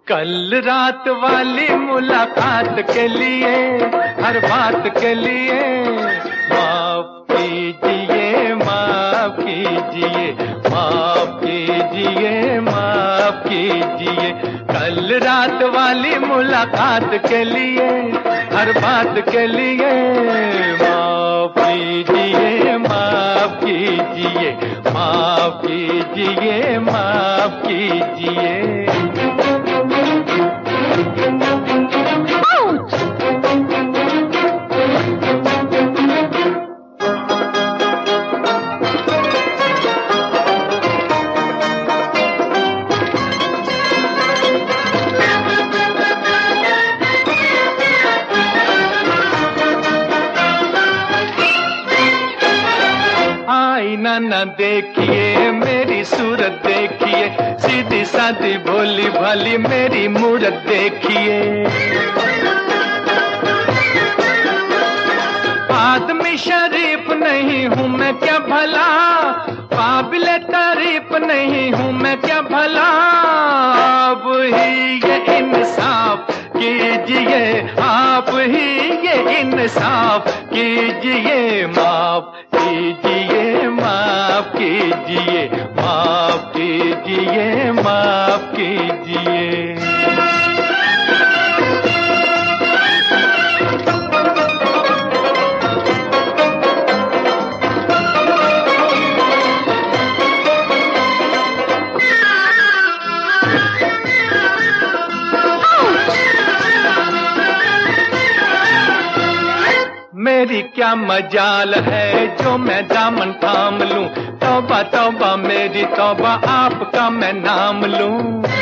कल रात वाली मुलाकात के लिए, हर बात के लिए माफ कीजिए, माफ कीजिए, माफ कीजिए, माफ कीजिए। कल रात वाली मुलाकात के लिए, हर बात के लिए माफ कीजिए, माफ कीजिए, माफ कीजिए, माफ कीजिए। आईना न देखिए, मेरी सूरत देखिए, सीधी सादी भोली भाली मेरी मूरत देखिए। आदमी शरीफ नहीं हूँ मैं क्या भला, काबिले तारीफ नहीं हूँ मैं क्या भला। अब ही ये इंसाफ कीजिए, आप ही ये इंसाफ कीजिए, माफ कीजिए, माफ कीजिए, माफ कीजिए, माफ कीजिए। मेरी क्या मजाल है जो मैं दामन थाम लूं, तौबा तौबा मेरी तौबा आपका मैं नाम लूं।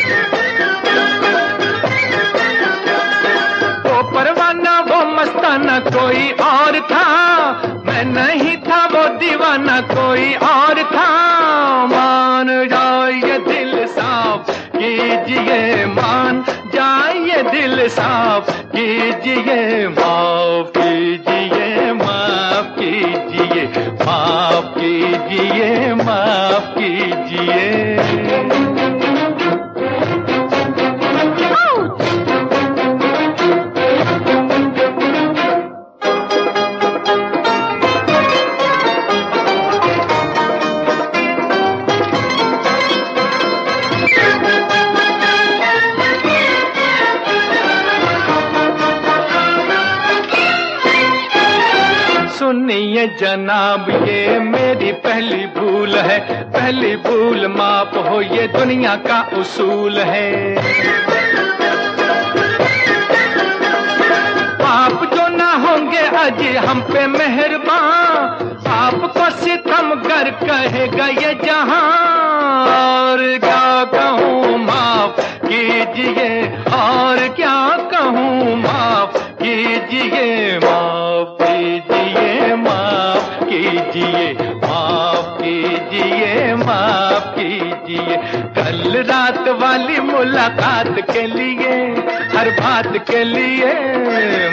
वो परवाना वो मस्ताना कोई और था, मैं नहीं था वो दीवाना कोई और था। मान जाइए दिल साफ कीजिए, मान जाइए दिल साफ कीजिए, माफ कीजिए, माफ कीजिए, माफ कीजिए, माफ कीजिए। सुनिए जनाब, ये मेरी पहली भूल है, पहली भूल माफ हो ये दुनिया का उसूल है। आप जो ना होंगे अजी हम पे मेहरबान, आपको सितमगर कहेगा ये जहां। और क्या कहूँ माफ कीजिए, और क्या कहूँ माफ कीजिए, माफ कीजिए, माफ कीजिए, माफ कीजिए, माफ कीजिए। कल रात वाली मुलाकात के लिए, हर बात के लिए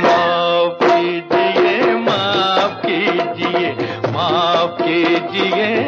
माफ कीजिए, माफ कीजिए, माफ कीजिए,